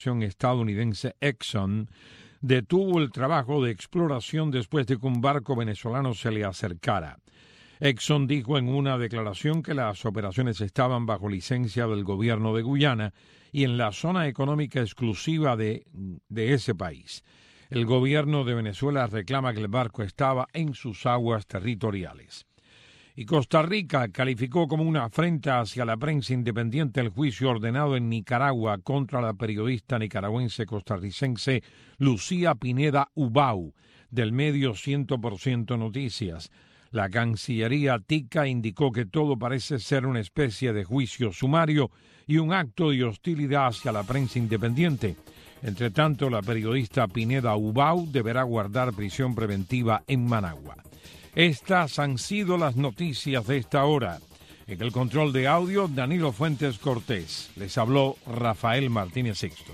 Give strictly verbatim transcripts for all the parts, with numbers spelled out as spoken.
estadounidense Exxon detuvo el trabajo de exploración después de que un barco venezolano se le acercara. Exxon dijo en una declaración que las operaciones estaban bajo licencia del gobierno de Guyana y en la zona económica exclusiva de, de ese país. El gobierno de Venezuela reclama que el barco estaba en sus aguas territoriales. Y Costa Rica calificó como una afrenta hacia la prensa independiente el juicio ordenado en Nicaragua contra la periodista nicaragüense costarricense Lucía Pineda Ubau, del medio cien por ciento Noticias. La Cancillería tica indicó que todo parece ser una especie de juicio sumario y un acto de hostilidad hacia la prensa independiente. Entre tanto, la periodista Pineda Ubau deberá guardar prisión preventiva en Managua. Estas han sido las noticias de esta hora. En el control de audio, Danilo Fuentes Cortés. Les habló Rafael Martínez Sixto.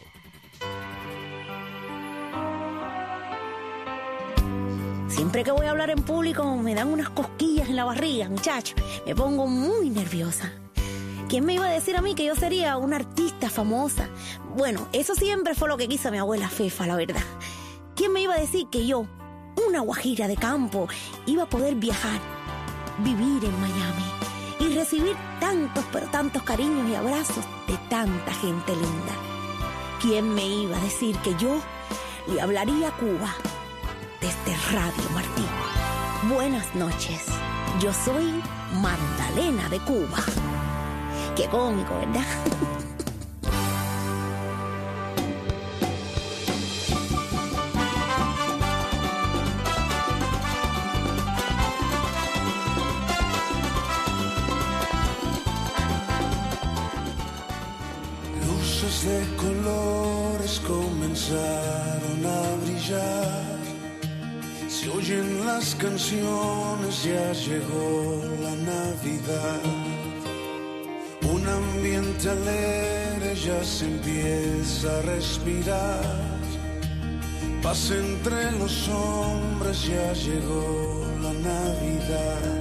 Siempre que voy a hablar en público me dan unas cosquillas en la barriga, muchacho. Me pongo muy nerviosa. ¿Quién me iba a decir a mí que yo sería una artista famosa? Bueno, eso siempre fue lo que quiso mi abuela Fefa, la verdad. ¿Quién me iba a decir que yo, una guajira de campo, iba a poder viajar, vivir en Miami y recibir tantos, pero tantos cariños y abrazos de tanta gente linda? ¿Quién me iba a decir que yo le hablaría a Cuba desde Radio Martí? Buenas noches, yo soy Magdalena de Cuba. Qué cómico, ¿verdad? Luces de colores comenzaron a brillar. Se oyen las canciones, ya llegó la Navidad. Un ambiente alegre ya se empieza a respirar. Paz entre los hombres, ya llegó la Navidad.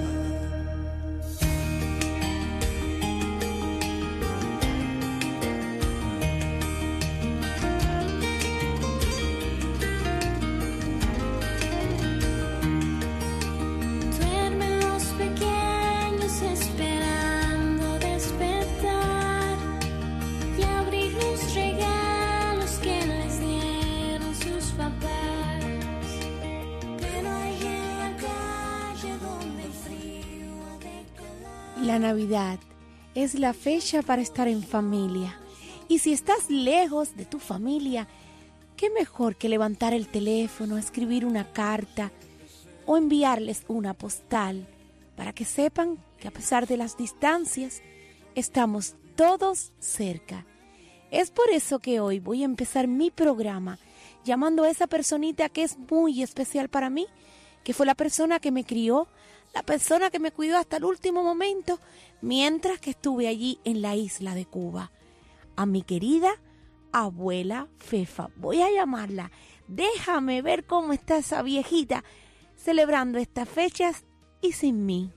La Navidad es la fecha para estar en familia. Y si estás lejos de tu familia, qué mejor que levantar el teléfono, escribir una carta o enviarles una postal para que sepan que a pesar de las distancias, estamos todos cerca. Es por eso que hoy voy a empezar mi programa llamando a esa personita que es muy especial para mí, que fue la persona que me crió, la persona que me cuidó hasta el último momento mientras que estuve allí en la isla de Cuba. A mi querida abuela Fefa. Voy a llamarla. Déjame ver cómo está esa viejita celebrando estas fechas y sin mí.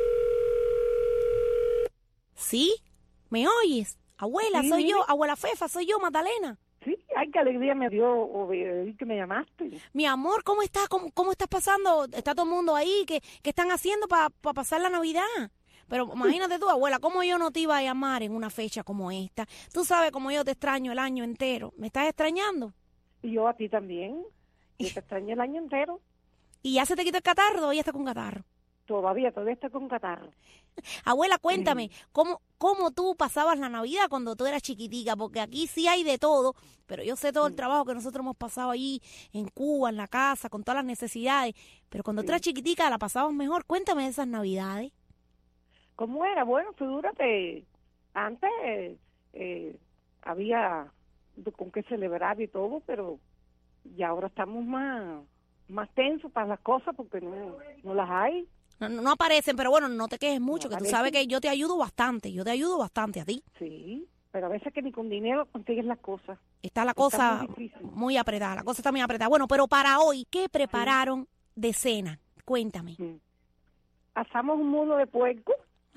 ¿Sí? ¿Me oyes? Abuela, Sí, soy dime. yo. Abuela Fefa, soy yo, Magdalena. Sí, ay, qué alegría me dio oír que me llamaste. Mi amor, ¿cómo estás? ¿Cómo, cómo estás pasando? ¿Está todo el mundo ahí? ¿Qué, qué están haciendo para pa pasar la Navidad? Pero imagínate tú, abuela, ¿cómo yo no te iba a llamar en una fecha como esta? Tú sabes cómo yo te extraño el año entero. ¿Me estás extrañando? Y yo a ti también. Yo te extrañé el año entero. ¿Y ya se te quitó el catarro o ya está con catarro? Todavía, todavía estoy con catarro. Abuela, cuéntame, ¿cómo, ¿cómo tú pasabas la Navidad cuando tú eras chiquitica? Porque aquí sí hay de todo, pero yo sé todo el trabajo que nosotros hemos pasado allí en Cuba, en la casa, con todas las necesidades. Pero cuando tú eras chiquitica la pasabas mejor. Cuéntame de esas Navidades. ¿Cómo era? Bueno, figúrate, antes eh, había con qué celebrar y todo, pero ya ahora estamos más, más tensos para las cosas porque no, no las hay. No, no, no aparecen, pero bueno, no te quejes mucho, No que tú aparecen. sabes que yo te ayudo bastante, yo te ayudo bastante a ti. Sí, pero a veces que ni con dinero consigues las cosas. Está la Está cosa muy difícil. muy apretada, la cosa está muy apretada. Bueno, pero para hoy, ¿qué prepararon de cena? Cuéntame. Mm. Asamos un mulo de puerco.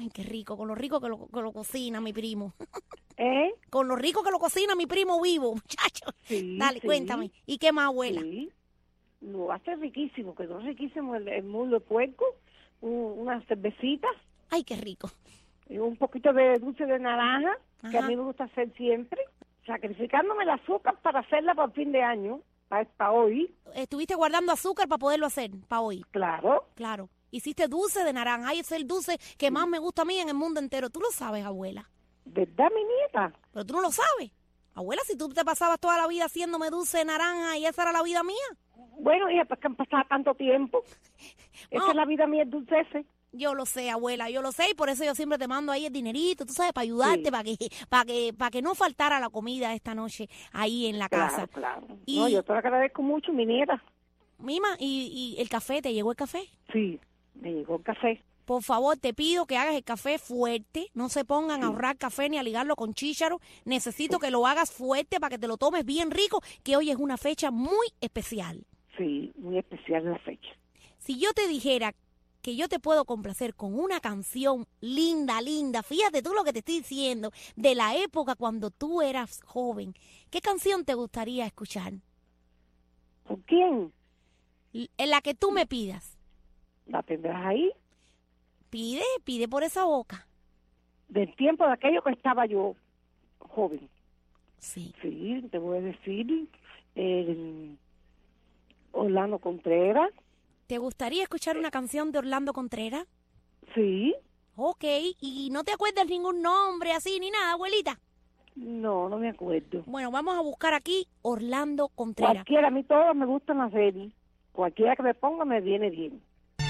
Ay, qué rico, con lo rico que lo, que lo cocina mi primo. ¿Eh? Con lo rico que lo cocina mi primo vivo, muchacho. Sí, Dale, sí. cuéntame. ¿Y qué más, abuela? Sí. Lo hace riquísimo, quedó riquísimo el, el muslo de puerco, un- unas cervecitas, Ay, qué rico. y un poquito de dulce de naranja, que Ajá. a mí me gusta hacer siempre, sacrificándome el azúcar para hacerla para el fin de año, para, para hoy, Estuviste guardando azúcar para poderlo hacer, para hoy. claro. Claro. Hiciste dulce de naranja. Ay, ese es el dulce que más me gusta a mí en el mundo entero. Tú lo sabes, abuela. ¿Verdad, mi nieta? Pero tú no lo sabes. Abuela, si tú te pasabas toda la vida haciéndome dulce de naranja y esa era la vida mía. Bueno, hija, pues que han pasado tanto tiempo. Esa No. es la vida mía, el dulce ese. Yo lo sé, abuela, yo lo sé y por eso yo siempre te mando ahí el dinerito, tú sabes, para ayudarte, Sí. para que, para que, para que no faltara la comida esta noche ahí en la casa. Claro, claro. Y- No, yo te lo agradezco mucho, mi nieta. Mima, y, y el café, ¿te llegó el café? Sí, me llegó el café. Por favor, te pido que hagas el café fuerte, no se pongan a ahorrar café ni a ligarlo con chícharo. Necesito que lo hagas fuerte para que te lo tomes bien rico, que hoy es una fecha muy especial. Sí, muy especial la fecha. Si yo te dijera que yo te puedo complacer con una canción linda, linda, fíjate tú lo que te estoy diciendo, de la época cuando tú eras joven, ¿qué canción te gustaría escuchar? ¿Por quién? L- En la que tú me pidas. La tendrás ahí. Pide, pide por esa boca. Del tiempo de aquello que estaba yo joven. Sí. Sí, te voy a decir. El Orlando Contreras. ¿Te gustaría escuchar una canción de Orlando Contreras? Sí. Ok, y no te acuerdas ningún nombre así ni nada, abuelita. No, no me acuerdo. Bueno, vamos a buscar aquí Orlando Contreras. Cualquiera, a mí todas me gustan las de él. Cualquiera que me ponga me viene bien.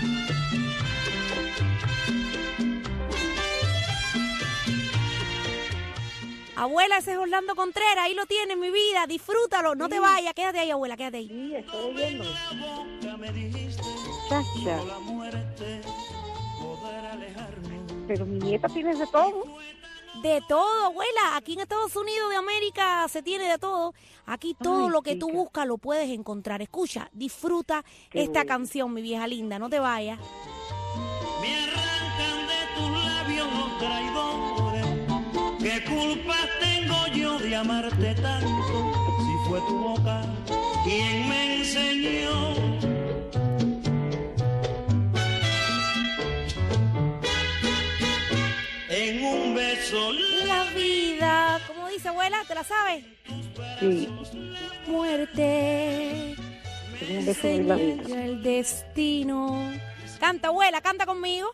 Abuela, ese es Orlando Contreras, ahí lo tienes, mi vida, disfrútalo, no te vayas, quédate ahí, abuela, quédate ahí. Sí, estoy oyendo. Chacha. Pero mi nieta tiene de todo. De todo, abuela, aquí en Estados Unidos de América se tiene de todo. Aquí todo Ay, lo que tú chica. buscas lo puedes encontrar. Escucha, disfruta Qué esta bueno. canción, mi vieja linda, no te vayas. Me arrancan de tus labios los traidores. ¿Qué culpa tengo yo de amarte tanto? Si fue tu boca quien me enseñó. En un beso La vida, ¿cómo dice abuela? ¿Te la sabes? Sí, Muerte, es un beso de la vida. señala el destino. Canta, abuela, canta conmigo.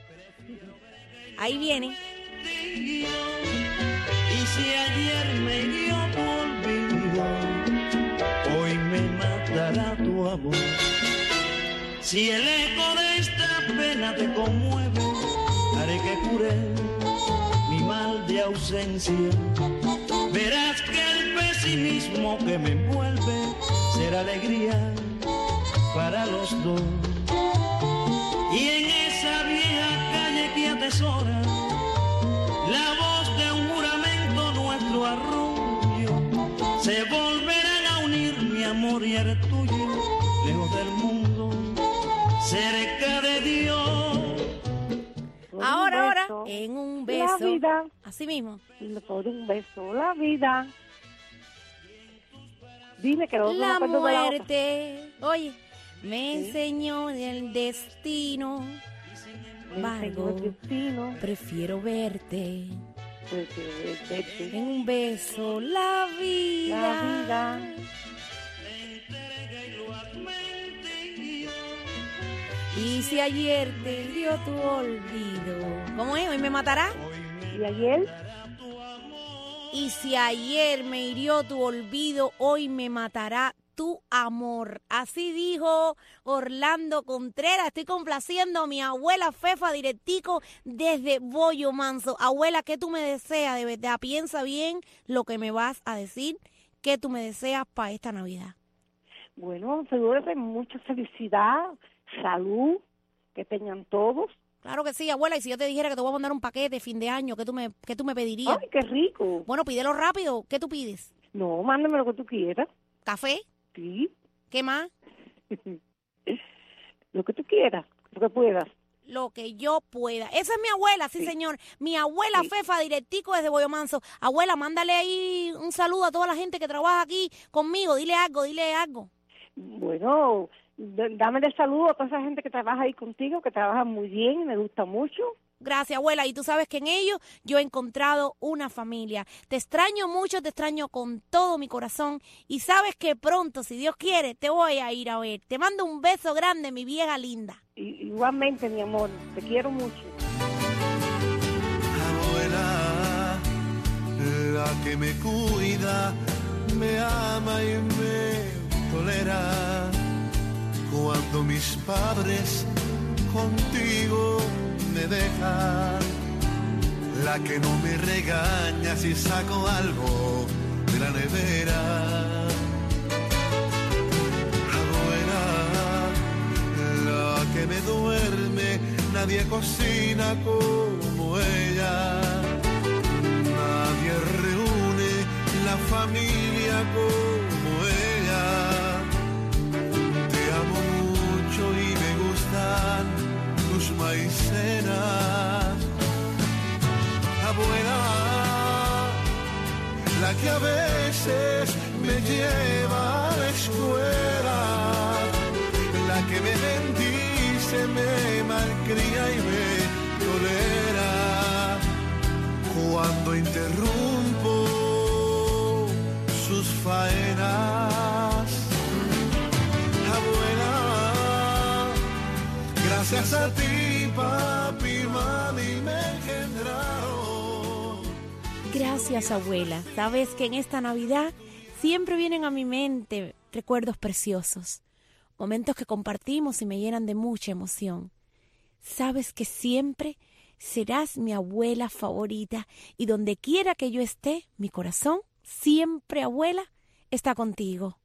Ahí viene. y si ayer me dio tu olvido, hoy me matará tu amor. Si el eco de esta pena te conmueve, haré que cure mi mal de ausencia. Verás que el pesimismo que me envuelve será alegría para los dos. Y en esa vieja calle que atesora la voz de un juramento, nuestro arrullo, se volverán a unir mi amor y el tuyo, lejos del mundo, cerca de Dios. Por un Ahora, ahora, beso, en un La beso. vida, Así mismo. por un beso, la vida. Dime que no me La acuerdo de la otra. muerte, oye, me enseñó el destino. Me enseñó el destino, Prefiero verte pues, eh, verte. en un beso, la vida. La vida. Y si ayer te dio tu olvido, ¿cómo es? ¿Hoy me matará? Y ayer, Y si ayer me hirió tu olvido, hoy me matará tu amor. Así dijo Orlando Contreras. Estoy complaciendo a mi abuela Fefa directico desde Bollo Manso. Abuela, ¿qué tú me deseas? De verdad, piensa bien lo que me vas a decir. ¿Qué tú me deseas para esta Navidad? bueno, figúrate, mucha felicidad, salud, que tengan todos. Claro que sí, abuela. Y si yo te dijera que te voy a mandar un paquete de fin de año, ¿qué tú me, qué tú me pedirías? Ay, qué rico. Bueno, pídelo rápido. ¿Qué tú pides? No, mándame lo que tú quieras. ¿Café? Sí, ¿Qué más? lo que tú quieras, lo que puedas. lo que yo pueda. Esa es mi abuela, sí, sí. señor. Mi abuela sí. Fefa, directico desde Boyo Manso. Abuela, mándale ahí un saludo a toda la gente que trabaja aquí conmigo. Dile algo, dile algo. Bueno, dame el saludo a toda esa gente que trabaja ahí contigo, que trabaja muy bien, me gusta mucho. Gracias, abuela. Y tú sabes que en ellos yo he encontrado una familia. Te extraño mucho, te extraño con todo mi corazón. Y sabes que pronto, si Dios quiere, te voy a ir a ver. Te mando un beso grande, mi vieja linda. Y, igualmente, mi amor, te quiero mucho. Abuela, la que me cuida, me ama y me tolera. Cuando mis padres contigo me dejan, la que no me regaña si saco algo de la nevera. Abuela, la que me duerme, nadie cocina como ella. Nadie reúne la familia como ella. Te amo mucho y me gustan tus maicenas. Abuela, la que a veces me lleva a la escuela, la que me bendice, me malcría y me tolera cuando interrumpo sus faenas. Abuela, gracias a ti, papi, mami, me engendraron. Gracias, abuela. Sabes que en esta Navidad siempre vienen a mi mente recuerdos preciosos, momentos que compartimos y me llenan de mucha emoción. Sabes que siempre serás mi abuela favorita y donde quiera que yo esté, mi corazón, siempre, abuela, está contigo.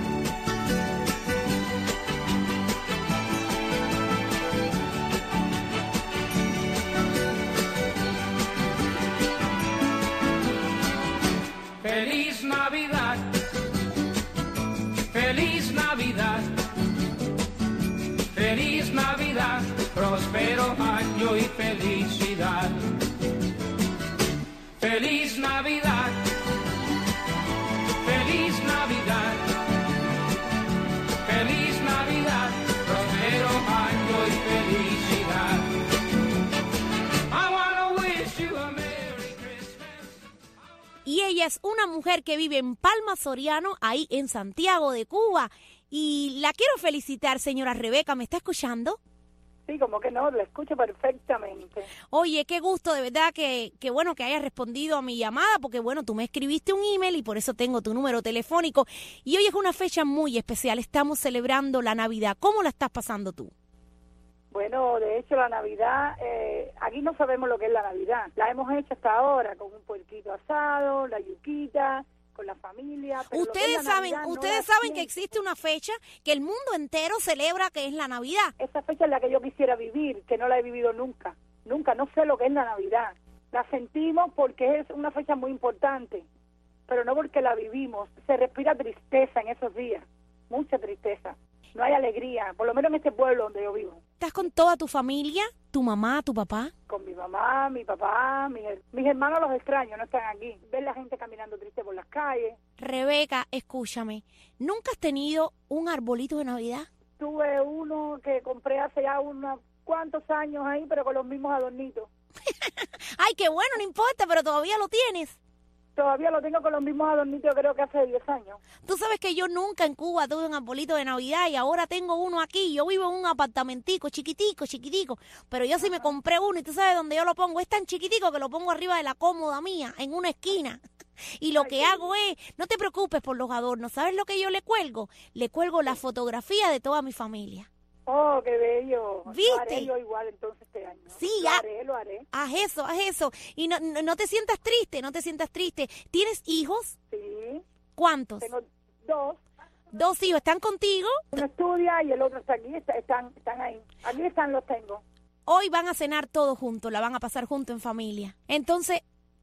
Feliz Navidad, feliz Navidad, feliz Navidad, próspero año y felicidad. Feliz Navidad, feliz Navidad, feliz Navidad, próspero año y felicidad. I wanna wish you a Merry Christmas. Y ella es una mujer que vive en Palma Soriano, ahí en Santiago de Cuba. Y la quiero felicitar, señora Rebeca, ¿me está escuchando? Sí, como que no, la escucho perfectamente. Oye, qué gusto, de verdad, que, que bueno que hayas respondido a mi llamada, porque bueno, tú me escribiste un email y por eso tengo tu número telefónico. Y hoy es una fecha muy especial, estamos celebrando la Navidad. ¿Cómo la estás pasando tú? Bueno, de hecho la Navidad, eh, aquí no sabemos lo que es la Navidad. La hemos hecho hasta ahora con un puerquito asado, la yuquita, con la familia. Pero ustedes saben, Navidad, ustedes no saben que existe una fecha que el mundo entero celebra, que es la Navidad. Esa fecha es la que yo quisiera vivir, que no la he vivido nunca. Nunca, no sé lo que es la Navidad. La sentimos porque es una fecha muy importante, pero no porque la vivimos. Se respira tristeza en esos días, mucha tristeza. No hay alegría, por lo menos en este pueblo donde yo vivo. ¿Estás con toda tu familia? ¿Tu mamá, tu papá? Con mi mamá, mi papá, mis, mis hermanos los extraño, no están aquí. Ver la gente caminando triste por las calles. Rebeca, escúchame, ¿nunca has tenido un arbolito de Navidad? Tuve uno que compré hace ya unos cuantos años ahí, pero con los mismos adornitos. Ay, qué bueno, no importa, pero todavía lo tienes. Todavía lo tengo con los mismos adornitos, creo que hace diez años. Tú sabes que yo nunca en Cuba tuve un arbolito de Navidad y ahora tengo uno aquí. Yo vivo en un apartamentico chiquitico, chiquitico, pero yo sí me compré uno y tú sabes dónde yo lo pongo. Es tan chiquitico que lo pongo arriba de la cómoda mía, en una esquina. Y lo Ay, que hago es, no te preocupes por los adornos, ¿sabes lo que yo le cuelgo? Le cuelgo la fotografía de toda mi familia. Oh, qué bello. ¿Viste? Lo haré yo igual entonces este año. Sí, lo ha, haré, lo haré. Haz eso, haz eso. Y no, no, no te sientas triste, no te sientas triste. ¿Tienes hijos? Sí. ¿Cuántos? Tengo dos. ¿Dos hijos están contigo? Uno estudia y el otro está aquí, está, están, están ahí. Aquí están, los tengo. Hoy van a cenar todos juntos, la van a pasar juntos en familia. Entonces,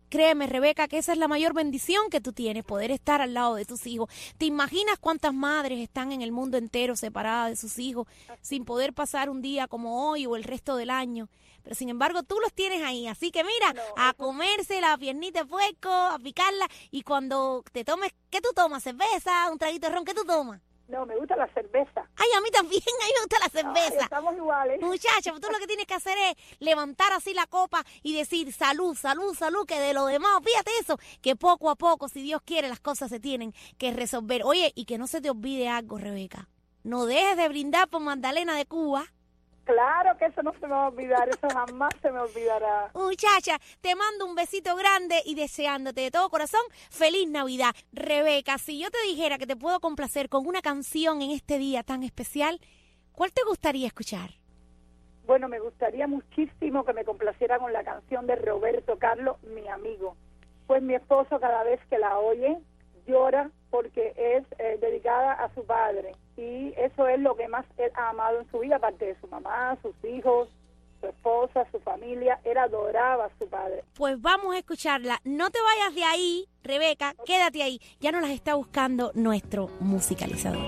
Créeme, Rebeca, que esa es la mayor bendición que tú tienes, poder estar al lado de tus hijos. ¿Te imaginas cuántas madres están en el mundo entero separadas de sus hijos sin poder pasar un día como hoy o el resto del año? Pero sin embargo tú los tienes ahí, así que mira, No, a eso- comerse la piernita de puerco, a picarla, y cuando te tomes, ¿qué tú tomas? ¿Cerveza? ¿Un traguito de ron? ¿Qué tú tomas? No, me gusta la cerveza. Ay, a mí también, a mí me gusta la Ay, cerveza. estamos iguales. Muchacha, tú lo que tienes que hacer es levantar así la copa y decir salud, salud, salud, que de lo demás, fíjate eso, que poco a poco, si Dios quiere, las cosas se tienen que resolver. Oye, y que no se te olvide algo, Rebeca. No dejes de brindar por Magdalena de Cuba. Claro que eso no se me va a olvidar, eso jamás se me olvidará. Muchacha, te mando un besito grande y deseándote de todo corazón feliz Navidad. Rebeca, si yo te dijera que te puedo complacer con una canción en este día tan especial, ¿cuál te gustaría escuchar? Bueno, me gustaría muchísimo que me complaciera con la canción de Roberto Carlos, Mi Amigo. Pues mi esposo cada vez que la oye llora porque es eh, dedicada a su padre. Y eso es lo que más él ha amado en su vida, aparte de su mamá, sus hijos, su esposa, su familia. Él adoraba a su padre. Pues vamos a escucharla. No te vayas de ahí, Rebeca, quédate ahí. Ya nos las está buscando nuestro musicalizador.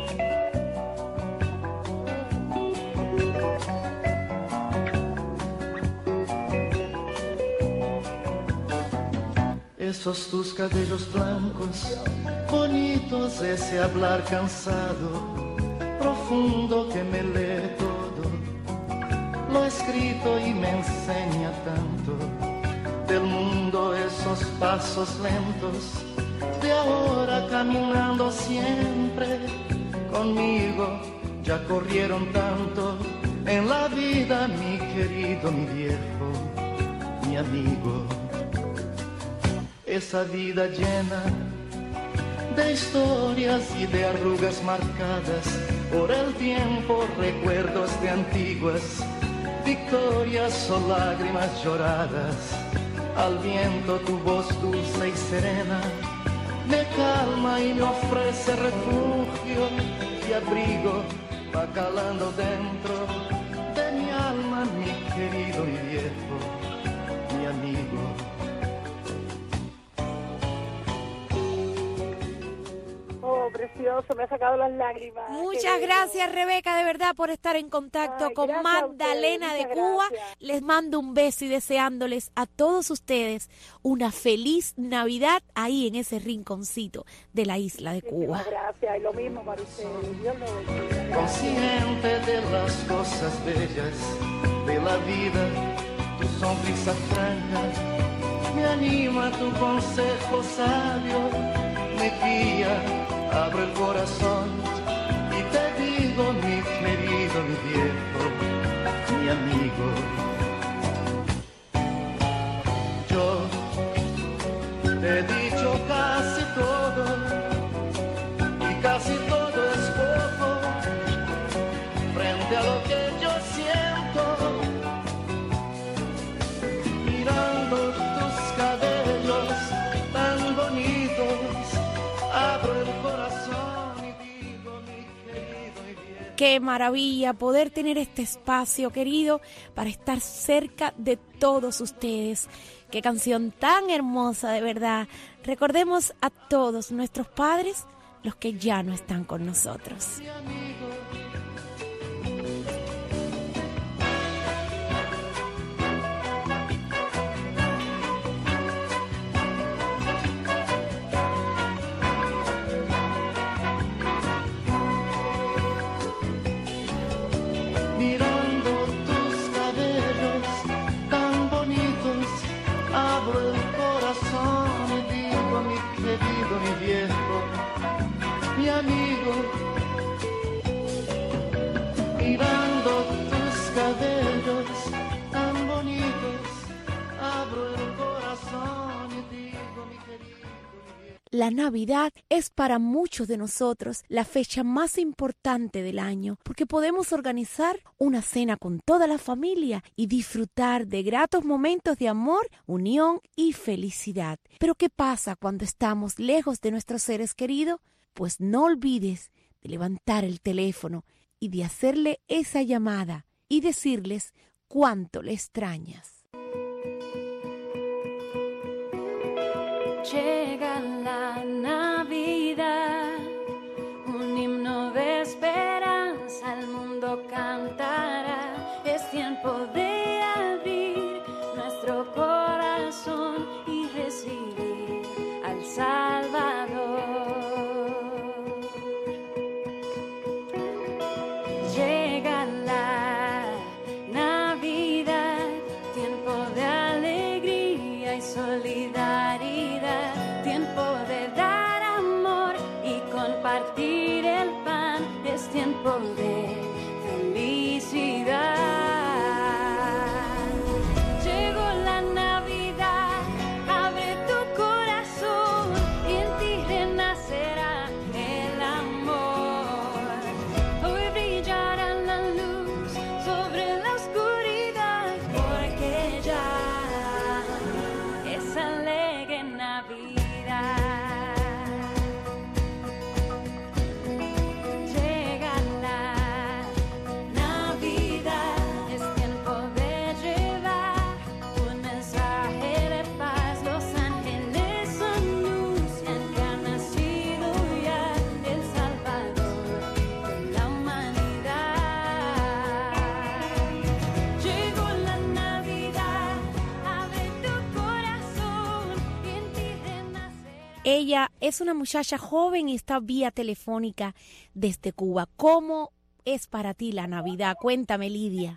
Esos tus cabellos blancos, bonitos, ese hablar cansado, profundo que me lee todo, lo escrito y me enseña tanto, del mundo esos pasos lentos, de ahora caminando siempre, conmigo ya corrieron tanto, en la vida mi querido, mi viejo, mi amigo. Esa vida llena de historias y de arrugas marcadas por el tiempo, recuerdos de antiguas victorias o lágrimas lloradas. Al viento tu voz dulce y serena me calma y me ofrece refugio y abrigo, va calando dentro de mi alma, mi querido, mi viejo, mi amigo. Oh, precioso, me ha sacado las lágrimas. Muchas Qué gracias, bello. Rebeca, de verdad, por estar en contacto Ay, con gracias a Magdalena ustedes, de muchas Cuba. gracias. Les mando un beso y deseándoles a todos ustedes una feliz Navidad ahí en ese rinconcito de la isla de Cuba. Muchísimas gracias, y lo mismo para ustedes. Dios lo bendiga. Consciente de las cosas bellas de la vida, tu sonrisa franca me anima, tu consejo sabio me guía, abre el corazón y te digo, mi querido, mi viejo, mi amigo. Yo te he dicho casi todo y casi todo es poco frente a lo que yo siento, mirando tus cabellos tan bonitos, abro el corazón y digo, mi querido y viejo. Qué maravilla poder tener este espacio, querido, para estar cerca de todos ustedes. Qué canción tan hermosa, de verdad. Recordemos a todos nuestros padres, los que ya no están con nosotros. Mirando tus cabellos tan bonitos, abro el corazón y digo, mi querido, mi viejo, mi amigo. Mirando tus cabellos tan bonitos, abro el corazón y digo, mi querido, mi viejo. La Navidad es para muchos de nosotros la fecha más importante del año, porque podemos organizar una cena con toda la familia y disfrutar de gratos momentos de amor, unión y felicidad. Pero ¿qué pasa cuando estamos lejos de nuestros seres queridos? Pues no olvides de levantar el teléfono y de hacerle esa llamada y decirles cuánto le extrañas. partir el pan, es tiempo de felicidad. Llegó la Navidad, abre tu corazón y en ti renacerá el amor. Hoy brillará la luz sobre la oscuridad, porque ya es alegre Navidad. Llega la Navidad, es tiempo de llevar un mensaje de paz. Los ángeles anuncian que ha nacido ya el Salvador de la humanidad. Llegó la Navidad, abre tu corazón y en ti renacerá. Ella es una muchacha joven y está vía telefónica desde Cuba. ¿Cómo es para ti la Navidad? Cuéntame, Lidia.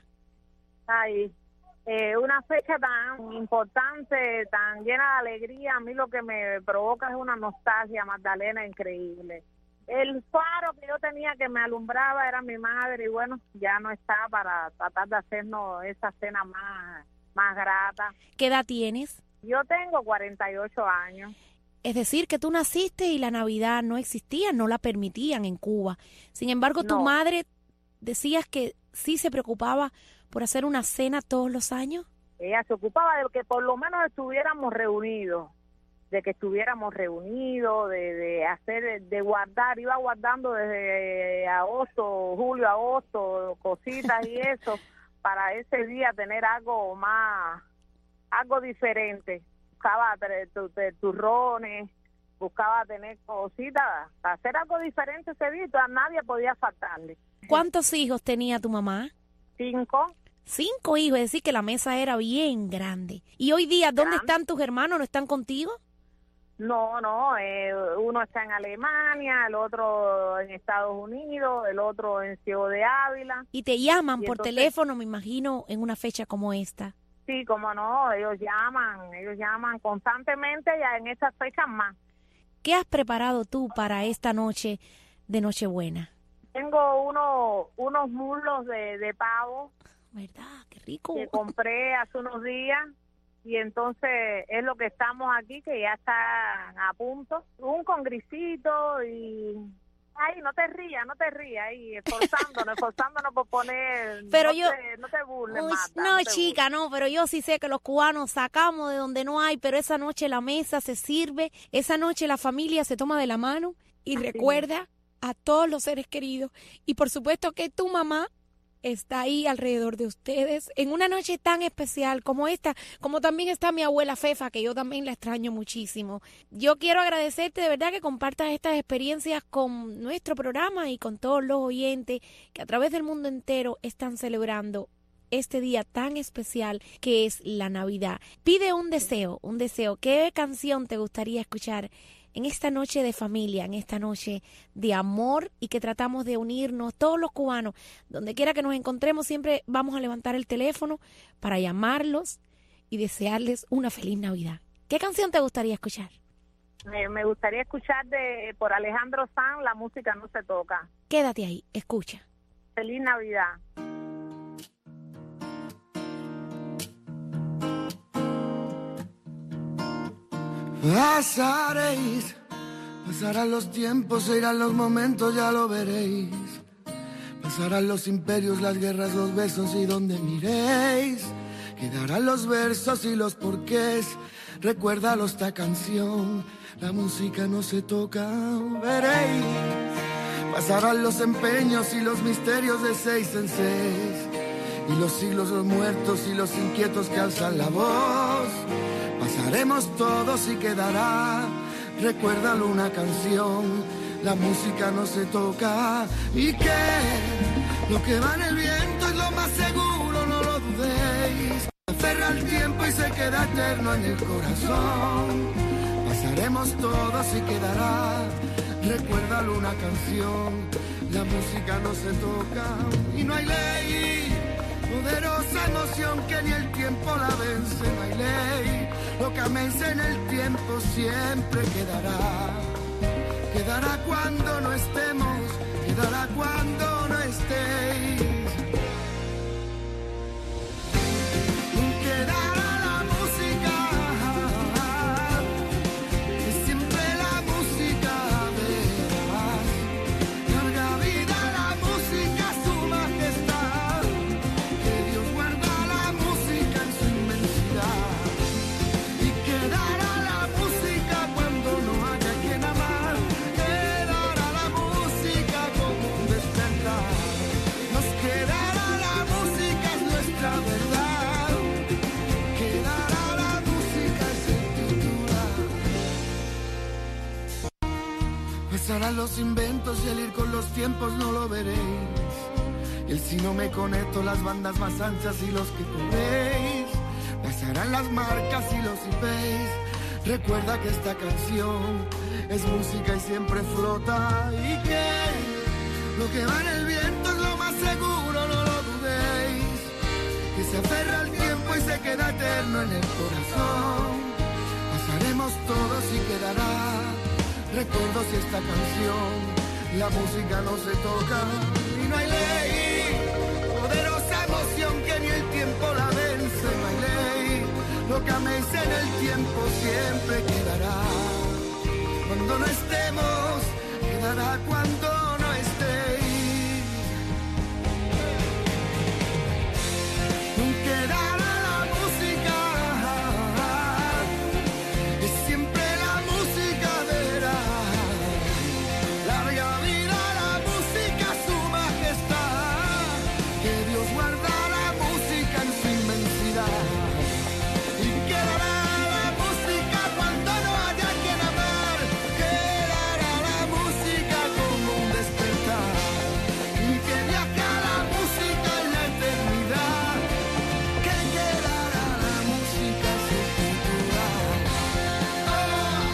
Ay, eh, una fecha tan importante, tan llena de alegría, a mí lo que me provoca es una nostalgia, Magdalena, increíble. El faro que yo tenía que me alumbraba era mi madre y bueno, ya no está para tratar de hacernos esa cena más, más grata. ¿Qué edad tienes? Yo tengo cuarenta y ocho años. Es decir, que tú naciste y la Navidad no existía, no la permitían en Cuba. Sin embargo, tu No. madre, decías que sí se preocupaba por hacer una cena todos los años. Ella se ocupaba de que por lo menos estuviéramos reunidos, de que estuviéramos reunidos, de, de hacer, de guardar, iba guardando desde agosto, julio, agosto, cositas y eso, para ese día tener algo más, algo diferente. Buscaba tener tu- te- turrones, buscaba tener cositas, para hacer algo diferente ese día, a nadie podía faltarle. ¿Cuántos hijos tenía tu mamá? Cinco. Cinco hijos, es decir, que la mesa era bien grande. ¿Y hoy día dónde Grande. están tus hermanos? ¿No están contigo? No, no, eh, uno está en Alemania, el otro en Estados Unidos, el otro en Ciego de Ávila. Y te llaman Y por entonces- teléfono, me imagino, en una fecha como esta. Sí, como no, ellos llaman, ellos llaman constantemente ya en esas fechas más. ¿Qué has preparado tú para esta noche de Nochebuena? Tengo uno, unos muslos de, de pavo ¿Verdad? Qué rico. que compré hace unos días y entonces es lo que estamos aquí, que ya están a punto. Un con grisito y... Ay, no te rías, no te rías, ahí, esforzándonos, esforzándonos por poner... Pero no yo- Te, no te burles, Uy, Marta, no, te chica, no, pero yo sí sé que los cubanos sacamos de donde no hay, pero esa noche la mesa se sirve, esa noche la familia se toma de la mano y Así recuerda a todos los seres queridos. Y por supuesto que tu mamá está ahí alrededor de ustedes en una noche tan especial como esta, como también está mi abuela Fefa, que yo también la extraño muchísimo. Yo quiero agradecerte de verdad que compartas estas experiencias con nuestro programa y con todos los oyentes que a través del mundo entero están celebrando este día tan especial que es la Navidad. Pide un deseo, un deseo. ¿Qué canción te gustaría escuchar en esta noche de familia, en esta noche de amor y que tratamos de unirnos todos los cubanos? Donde quiera que nos encontremos, siempre vamos a levantar el teléfono para llamarlos y desearles una feliz Navidad. ¿Qué canción te gustaría escuchar? Me, me gustaría escuchar de por Alejandro Sanz, La música no se toca. Quédate ahí, escucha. Feliz Navidad. Pasaréis, pasarán los tiempos, se irán los momentos, ya lo veréis. Pasarán los imperios, las guerras, los besos y donde miréis. Quedarán los versos y los porqués. Recuérdalo esta canción, la música no se toca, veréis. Pasarán los empeños y los misterios de seis en seis. Y los siglos, los muertos y los inquietos que alzan la voz. Pasaremos todos y quedará, recuérdalo una canción, la música no se toca. Y que lo que va en el viento es lo más seguro, no lo dudéis. Aferra el tiempo y se queda eterno en el corazón. Pasaremos todos y quedará, recuérdalo una canción, la música no se toca. Y no hay ley, poderosa emoción que ni el tiempo la vence, no hay ley. Lo que amence en el tiempo siempre quedará, quedará cuando no esté con los tiempos no lo veréis. Y el si no me conecto, las bandas más anchas y los que corréis. Pasarán las marcas y los I Ps. Recuerda que esta canción es música y siempre flota. Y que lo que va en el viento es lo más seguro, no lo dudéis. Que se aferra al tiempo y se queda eterno en el corazón. Pasaremos todos y quedará recuerdos y esta canción. La música no se toca y no hay ley. Poderosa emoción que ni el tiempo la vence, no hay ley. Lo que améis en el tiempo siempre quedará. Cuando no estemos, quedará cuando no estéis. Quedará la música, y siempre la música verá. Larga vida la música, su majestad. Que Dios guarda la música en su inmensidad. Y quedará la música cuando no haya quien amar. Quedará la música como un despertar. Y que viaja la música en la eternidad. Que quedará la música sepultural. Oh,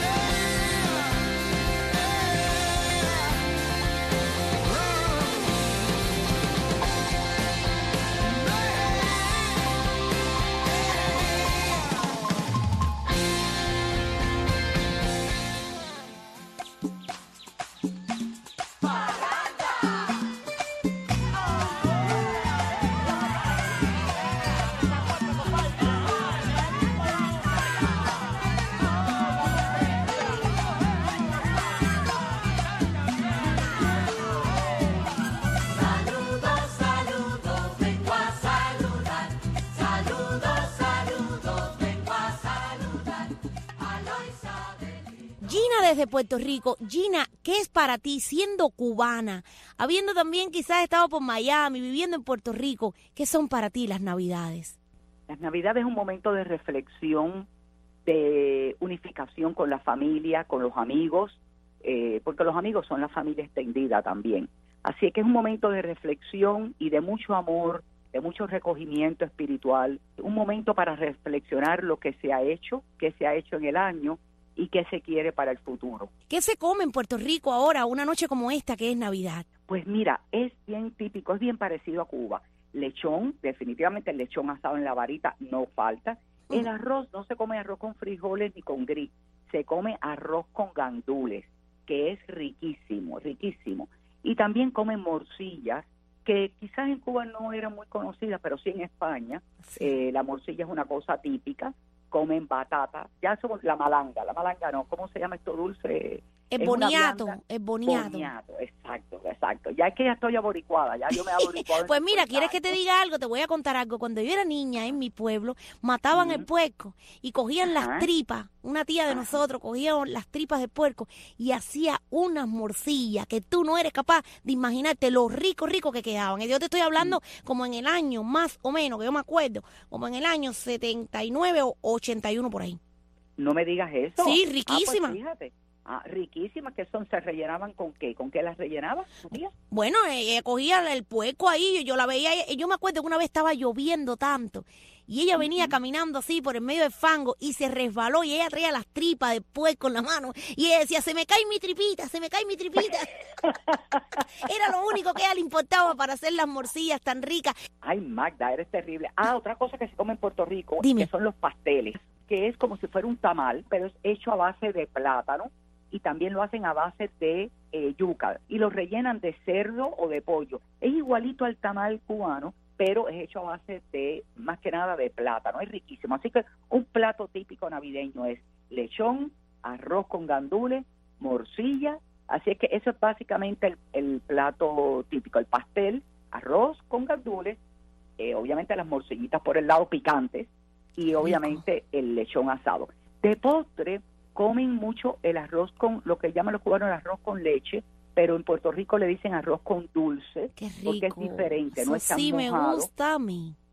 Saludos, saludos, vengo a saludar. Saludos, saludos, vengo a saludar. A Loisa de Gina desde Puerto Rico. Gina, ¿qué es para ti siendo cubana, habiendo también quizás estado por Miami, viviendo en Puerto Rico, qué son para ti las Navidades? Las Navidades es un momento de reflexión, de unificación con la familia, con los amigos, eh, porque los amigos son la familia extendida también. Así que es un momento de reflexión y de mucho amor, de mucho recogimiento espiritual, un momento para reflexionar lo que se ha hecho, qué se ha hecho en el año y qué se quiere para el futuro. ¿Qué se come en Puerto Rico ahora, una noche como esta que es Navidad? Pues mira, es bien típico, es bien parecido a Cuba. Lechón, definitivamente el lechón asado en la varita no falta. El arroz, no se come arroz con frijoles ni con gris, se come arroz con gandules, que es riquísimo, riquísimo. Y también comen morcillas, que quizás en Cuba no eran muy conocidas, pero sí en España. Sí. Eh, la morcilla es una cosa típica. Comen batata, ya somos la malanga, la malanga no, ¿cómo se llama esto dulce? Es boniato, es boniato. Boniato, exacto, exacto. Ya es que ya estoy aboricuada, ya yo me he aboricuado. Pues mira, ¿quieres que te diga algo? Te voy a contar algo. Cuando yo era niña en mi pueblo, mataban uh-huh. el puerco y cogían uh-huh. las tripas. Una tía de uh-huh. nosotros cogía las tripas de puerco y hacía unas morcillas que tú no eres capaz de imaginarte lo rico, rico que quedaban. Y yo te estoy hablando uh-huh. como en el año, más o menos, que yo me acuerdo, como en el año setenta y nueve o ochenta y uno por ahí. No me digas eso. Sí, riquísima. Ah, pues fíjate. Ah, riquísimas, que son, se rellenaban con qué, ¿con qué las rellenaba? Bueno, ella cogía el puerco ahí, yo la veía, yo me acuerdo que una vez estaba lloviendo tanto y ella venía uh-huh. caminando así por el medio del fango y se resbaló y ella traía las tripas de puerco en la mano y ella decía, se me cae mi tripita, se me cae mi tripita. Era lo único que a ella le importaba para hacer las morcillas tan ricas. Ay, Magda, eres terrible. Ah, otra cosa que se come en Puerto Rico, Dime. que son los pasteles, que es como si fuera un tamal, pero es hecho a base de plátano. Y también lo hacen a base de eh, yuca y lo rellenan de cerdo o de pollo. Es igualito al tamal cubano, pero es hecho a base de, más que nada, de plátano. Es riquísimo. Así que un plato típico navideño es lechón, arroz con gandules, morcilla. Así que eso es básicamente el, el plato típico. El pastel, arroz con gandules, eh, obviamente las morcillitas por el lado picantes y obviamente el lechón asado. De postre, comen mucho el arroz con, lo que llaman los cubanos el arroz con leche, pero en Puerto Rico le dicen arroz con dulce. Qué rico. Porque es diferente, Eso no es tan sí mojado. Me gusta a mí.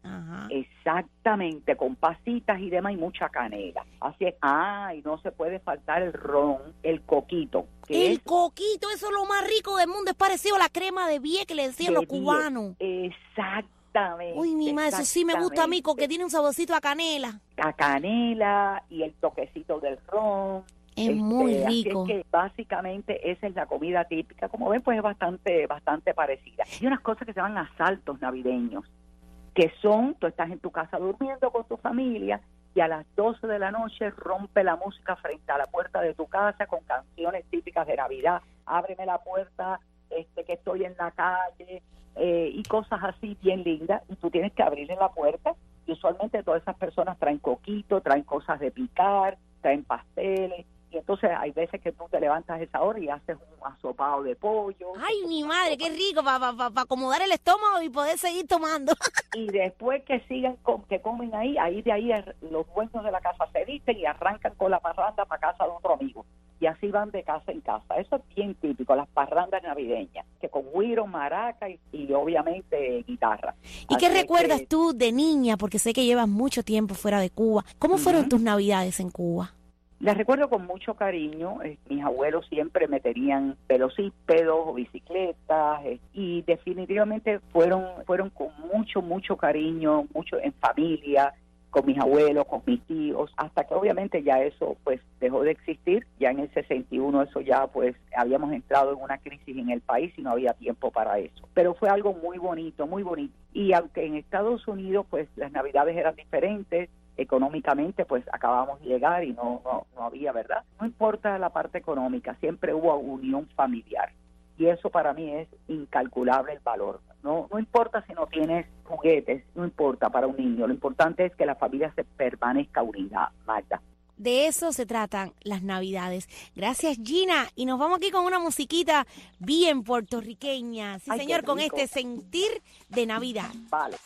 Ajá. Exactamente, con pasitas y demás y mucha canela. Así es. Ah, y no se puede faltar el ron, el coquito. Que El es coquito, eso es lo más rico del mundo. Es parecido a la crema de vie que le decían de los cubanos. vie. Exactamente. Uy, mi madre, eso sí me gusta a mí, exactamente. porque tiene un saborcito a canela. La canela y el toquecito del ron. Es Este, muy así rico. es que básicamente esa es la comida típica. Como ven, pues es bastante, bastante parecida. Hay unas cosas que se llaman asaltos navideños, que son, tú estás en tu casa durmiendo con tu familia y a las doce de la noche rompe la música frente a la puerta de tu casa con canciones típicas de Navidad. Ábreme la puerta, este que estoy en la calle, eh, y cosas así bien lindas. Y tú tienes que abrirle la puerta. Y usualmente todas esas personas traen coquito, traen cosas de picar, traen pasteles. Y entonces hay veces que tú te levantas a esa hora y haces un asopado de pollo. Ay, mi madre, qué rico, para pa, pa, pa acomodar el estómago y poder seguir tomando. Y después que sigan, con, que comen ahí, ahí de ahí los dueños de la casa se visten y arrancan con la parranda para casa de otro amigo. Y así van de casa en casa. Eso es bien típico, las parrandas navideñas, que con güiro, maraca y, y obviamente guitarra. ¿Y qué Así recuerdas que, tú de niña? Porque sé que llevas mucho tiempo fuera de Cuba. ¿Cómo fueron Ujú. tus navidades en Cuba? las recuerdo con mucho cariño. Eh, mis abuelos siempre me tenían velocípedos o bicicletas, eh, y definitivamente fueron fueron con mucho, mucho cariño, mucho en familia, con mis abuelos, con mis tíos, hasta que obviamente ya eso pues dejó de existir. Ya en el sesenta y uno eso ya pues habíamos entrado en una crisis en el país y no había tiempo para eso. Pero fue algo muy bonito, muy bonito. Y aunque en Estados Unidos pues las navidades eran diferentes, económicamente pues acabamos de llegar y no, no, no había, ¿verdad? No importa la parte económica, siempre hubo unión familiar. Y eso para mí es incalculable el valor. No, no importa si no tienes juguetes, no importa para un niño. Lo importante es que la familia se permanezca unida, Magda. De eso se tratan las Navidades. Gracias, Gina. Y nos vamos aquí con una musiquita bien puertorriqueña. Sí, Ay, señor, qué con rico. este sentir de Navidad. Vale.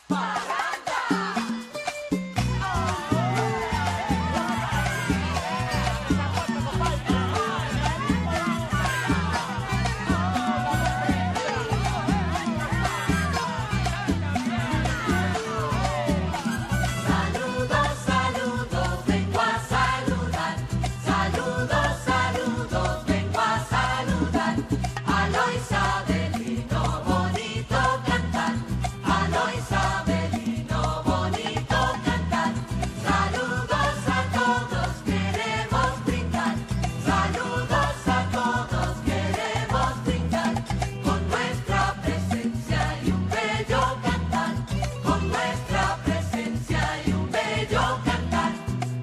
Saludos, saludos, vengo a saludar. Saludos, saludos, vengo a saludar. Aló Isabelino, bonito cantar. Aló Isabelino, bonito cantar. Saludos a todos, queremos brindar. Saludos a todos, queremos brindar. Con nuestra presencia y un bello cantar. Con nuestra presencia y un bello cantar.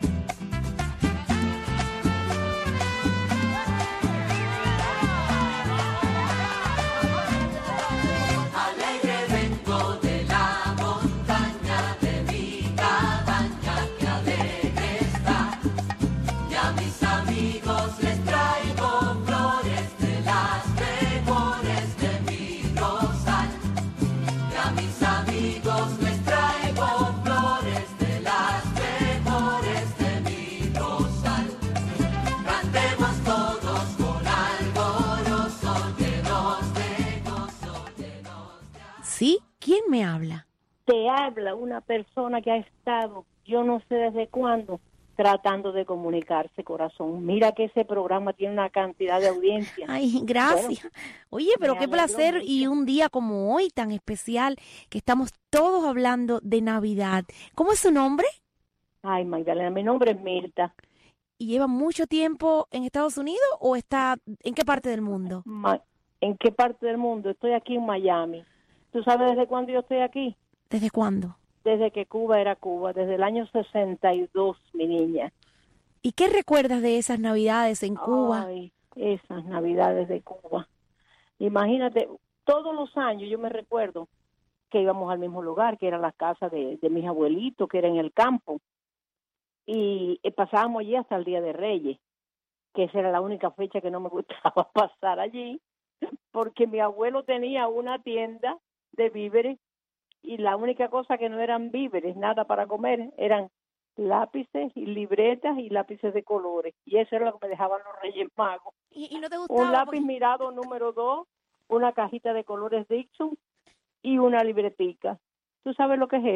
Alegre vengo de la montaña de mi cabaña, que alegre está. Y a mis amigos les traigo flores de las mejores de mi rosal. Y a mis amigos les traigo flores de las mejores de mi rosal. Cantemos todos con alborozo, llenos de gozo, llenos de ¿Sí? ¿Quién me habla? Te habla una persona que ha estado, yo no sé desde cuándo, tratando de comunicarse, corazón. Mira que ese programa tiene una cantidad de audiencia. Ay, gracias. Oye, pero me qué alegro placer mucho. y un día como hoy tan especial que estamos todos hablando de Navidad. ¿Cómo es su nombre? Ay, Magdalena, mi nombre es Mirta. ¿Y lleva mucho tiempo en Estados Unidos o está en qué parte del mundo? Ma- ¿En qué parte del mundo? Estoy aquí en Miami. ¿Tú sabes desde cuándo yo estoy aquí? ¿Desde cuándo? Desde que Cuba era Cuba, desde el año sesenta y dos, mi niña. ¿Y qué recuerdas de esas Navidades en Cuba? Ay, esas Navidades de Cuba. Imagínate, todos los años yo me recuerdo que íbamos al mismo lugar, que era la casa de, de mis abuelitos, que era en el campo. Y eh, pasábamos allí hasta el Día de Reyes, que esa era la única fecha que no me gustaba pasar allí, porque mi abuelo tenía una tienda de víveres y la única cosa que no eran víveres, nada para comer, eran lápices y libretas y lápices de colores. Y eso era lo que me dejaban los Reyes Magos. ¿Y, y no te gustaba? Un lápiz Porque- mirado número dos, una cajita de colores Dixon y una libretica. ¿Tú sabes lo que es eso?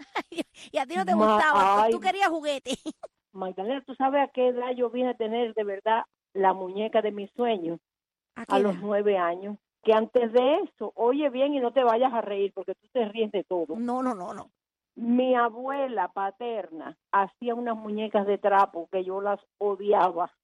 Y a ti no te Ma- gustaba, ay. tú querías juguete. Magdalena, ¿tú sabes a qué edad yo vine a tener de verdad la muñeca de mis sueños? ¿A qué A los edad? nueve años. Que antes de eso, oye bien y no te vayas a reír porque tú te ríes de todo. No, no, no, no. Mi abuela paterna hacía unas muñecas de trapo que yo las odiaba.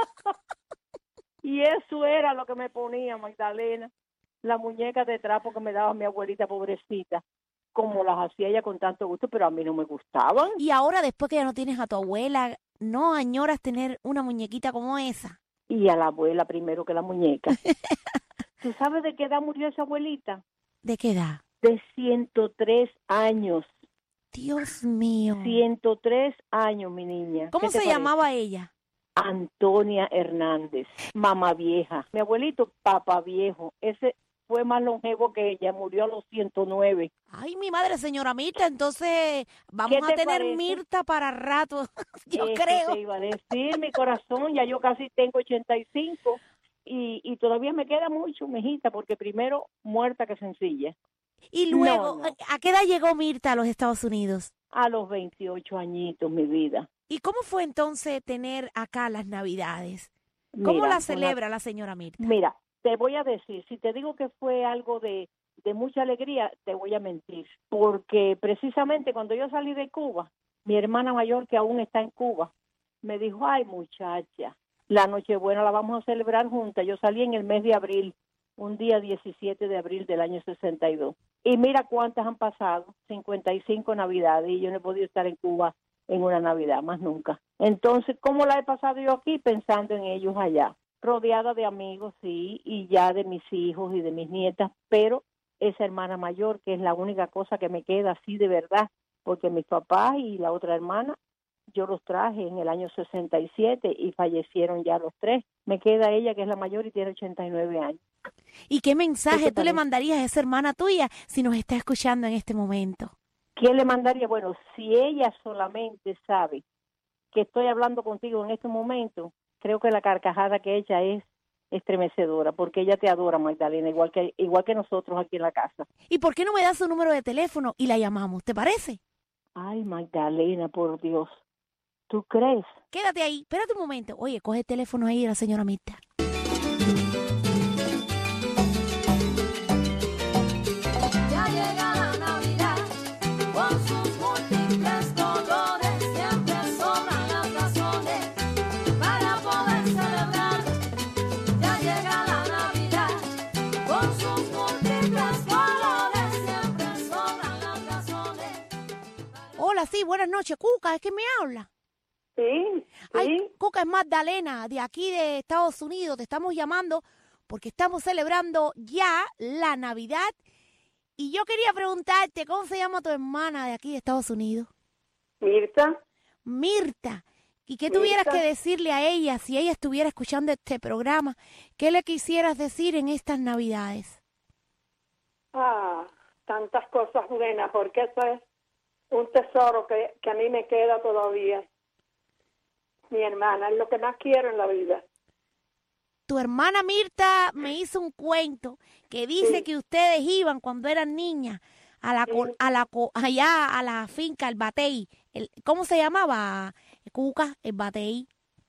Y eso era lo que me ponía, Magdalena. Las muñecas de trapo que me daba mi abuelita pobrecita. Como las hacía ella con tanto gusto, pero a mí no me gustaban. Y ahora, después que ya no tienes a tu abuela, ¿no añoras tener una muñequita como esa? Y a la abuela primero que la muñeca. ¿Tú sabes de qué edad murió esa abuelita? ¿De qué edad? De ciento tres años. Dios mío. ciento tres años, mi niña. ¿Cómo ¿Qué te se parece? llamaba ella? Antonia Hernández, mamá vieja. Mi abuelito, papá viejo. Ese fue más longevo que ella, murió a los ciento nueve. Ay, mi madre, señora Mirta, entonces vamos ¿Qué a te tener parece? Mirta para rato, yo Eso creo. te iba a decir, mi corazón, ya yo casi tengo ochenta y cinco y, y todavía me queda mucho, mijita, porque primero muerta que sencilla. Y luego, No, no. ¿a qué edad llegó Mirta a los Estados Unidos? A los veintiocho añitos, mi vida. ¿Y cómo fue entonces tener acá las Navidades? ¿Cómo Mira, la con celebra la señora Mirta? Mira, te voy a decir, si te digo que fue algo de, de mucha alegría, te voy a mentir, porque precisamente cuando yo salí de Cuba, mi hermana mayor, que aún está en Cuba, me dijo, ay muchacha, la Nochebuena la vamos a celebrar juntas. Yo salí en el mes de abril, un día diecisiete de abril del año sesenta y dos. Y mira cuántas han pasado, cincuenta y cinco Navidades, y yo no he podido estar en Cuba en una Navidad, más nunca. Entonces, ¿cómo la he pasado yo aquí? Pensando en ellos allá, rodeada de amigos, sí, y ya de mis hijos y de mis nietas, pero esa hermana mayor, que es la única cosa que me queda así de verdad, porque mis papás y la otra hermana, yo los traje en el año sesenta y siete y fallecieron ya los tres. Me queda ella, que es la mayor y tiene ochenta y nueve años. ¿Y qué mensaje ¿Qué te tú le parece? mandarías a esa hermana tuya si nos está escuchando en este momento? ¿Quién le mandaría? Bueno, si ella solamente sabe que estoy hablando contigo en este momento, creo que la carcajada que ella es estremecedora, porque ella te adora, Magdalena, igual que igual que nosotros aquí en la casa. ¿Y por qué no me das su número de teléfono y la llamamos? ¿Te parece? Ay, Magdalena, por Dios. ¿Tú crees? Quédate ahí, espérate un momento. Oye, coge el teléfono ahí de la señora Mirta. Ya llega la Navidad, con sus múltiples colores, siempre sobran las razones para poder celebrar. Ya llega la Navidad, con sus múltiples colores, siempre sobran las razones. Hola, sí, buenas noches. Cuca, ¿es que me habla? Sí, Ay, sí. Cuca, es Magdalena, de aquí de Estados Unidos. Te estamos llamando porque estamos celebrando ya la Navidad. Y yo quería preguntarte, ¿cómo se llama tu hermana de aquí de Estados Unidos? Mirta, Mirta. ¿Y qué tuvieras Mirta. que decirle a ella si ella estuviera escuchando este programa? ¿Qué le quisieras decir en estas Navidades? ah, tantas cosas buenas, porque eso es un tesoro que, que a mí me queda todavía. Mi hermana es lo que más quiero en la vida. Tu hermana Mirta me hizo un cuento que dice Sí. que ustedes iban cuando eran niñas a la, co- Sí. a la co- allá a la finca, el Batey. El, ¿Cómo se llamaba, Cuca? El Batey.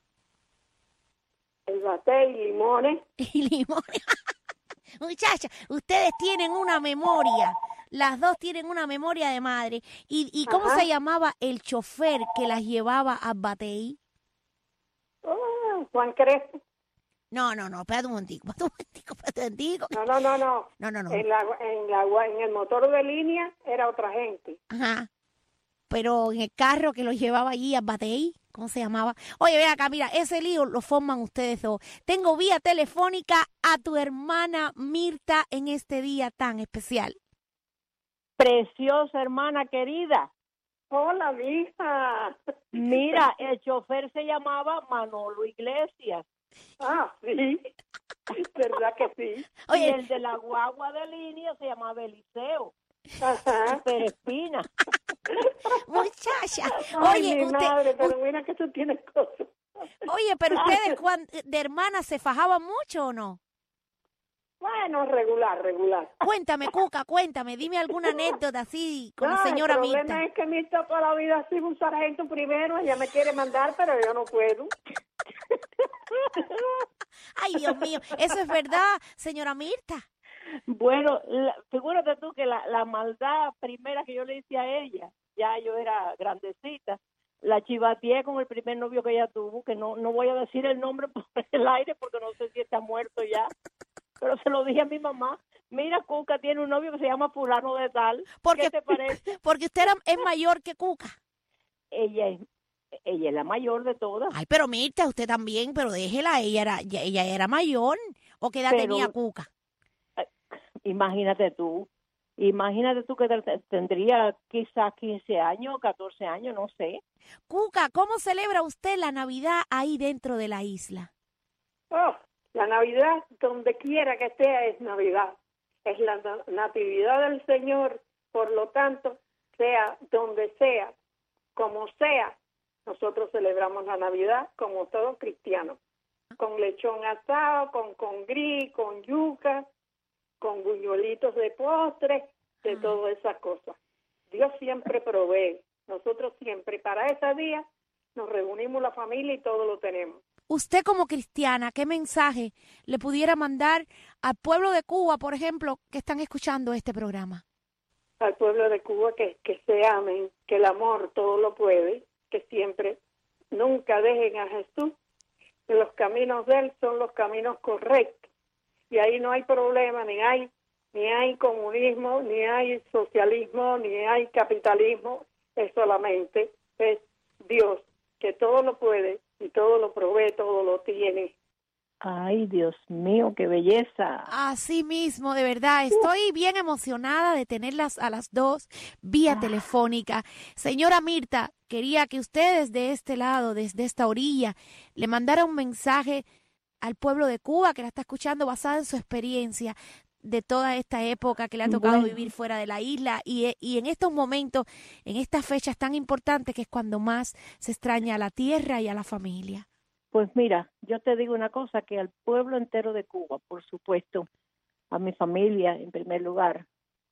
El bate y limones. Y limones. Muchacha, ustedes tienen una memoria. Las dos tienen una memoria de madre. ¿Y, y cómo Ajá. se llamaba el chofer que las llevaba al Batey? Oh, Juan Crespo. No, no, no, espérate un momentico, espérate un momentico, espérate un momentico. No, no, no, no. No, no, no. En, la, en, la, en el motor de línea era otra gente. Ajá. Pero en el carro que los llevaba allí al Batey, ¿cómo se llamaba? Oye, ven acá, mira, ese lío lo forman ustedes dos. Tengo vía telefónica a tu hermana Mirta en este día tan especial. Preciosa hermana querida. Hola, mija. Mira, el chofer se llamaba Manolo Iglesias. Ah, sí. ¿Verdad que sí? Y Oye, el de la guagua de línea se llamaba Eliseo. Ajá. Perespina. muchacha, Ay, oye, mi usted, madre, pero mira que tú tienes cosas. oye, pero ustedes cuan- de hermanas se fajaban mucho o no? Bueno, regular, regular. Cuéntame, Cuca, cuéntame, dime alguna anécdota así con No, la señora el Mirta. problema es que Mirta toda la vida ha sido un sargento primero, ella me quiere mandar, pero yo no puedo. Ay, Dios mío, eso es verdad, señora Mirta. Bueno, la, figúrate tú que la, la maldad primera que yo le hice a ella, ya yo era grandecita, la chivateé con el primer novio que ella tuvo, que no, no voy a decir el nombre por el aire porque no sé si está muerto ya, pero se lo dije a mi mamá. Mira, Cuca tiene un novio que se llama fulano de tal. Porque, ¿Qué te parece? Porque usted era, es mayor que Cuca. Ella es, ella es la mayor de todas. Ay, pero Mirta, usted también, pero déjela, ella era, ya- ella era mayor. ¿O qué edad Pero- tenía Cuca? Imagínate tú, imagínate tú que te- tendría quizás quince años, catorce años, no sé. Cuca, ¿cómo celebra usted la Navidad ahí dentro de la isla? Oh, la Navidad, donde quiera que sea, es Navidad. Es la na- natividad del Señor, por lo tanto, sea donde sea, como sea, nosotros celebramos la Navidad como todos cristianos. Con lechón asado, con congrí, con yuca, con buñuelitos de postre, de todas esas cosas. Dios siempre provee. Nosotros siempre, para ese día, nos reunimos la familia y todo lo tenemos. Usted como cristiana, ¿qué mensaje le pudiera mandar al pueblo de Cuba, por ejemplo, que están escuchando este programa? Al pueblo de Cuba que, que se amen, que el amor todo lo puede, que siempre, nunca dejen a Jesús, que los caminos de Él son los caminos correctos. Y ahí no hay problema, ni hay, ni hay comunismo, ni hay socialismo, ni hay capitalismo, es solamente, es Dios, que todo lo puede y todo lo provee, todo lo tiene. Ay, Dios mío, qué belleza. Así mismo, de verdad, estoy bien emocionada de tenerlas a las dos vía telefónica. Señora Mirta, quería que usted desde este lado, desde esta orilla, le mandara un mensaje al pueblo de Cuba que la está escuchando basada en su experiencia de toda esta época que le ha tocado Bueno. vivir fuera de la isla y, e- y en estos momentos, en estas fechas tan importantes que es cuando más se extraña a la tierra y a la familia. Pues mira, yo te digo una cosa, que al pueblo entero de Cuba, por supuesto, a mi familia en primer lugar,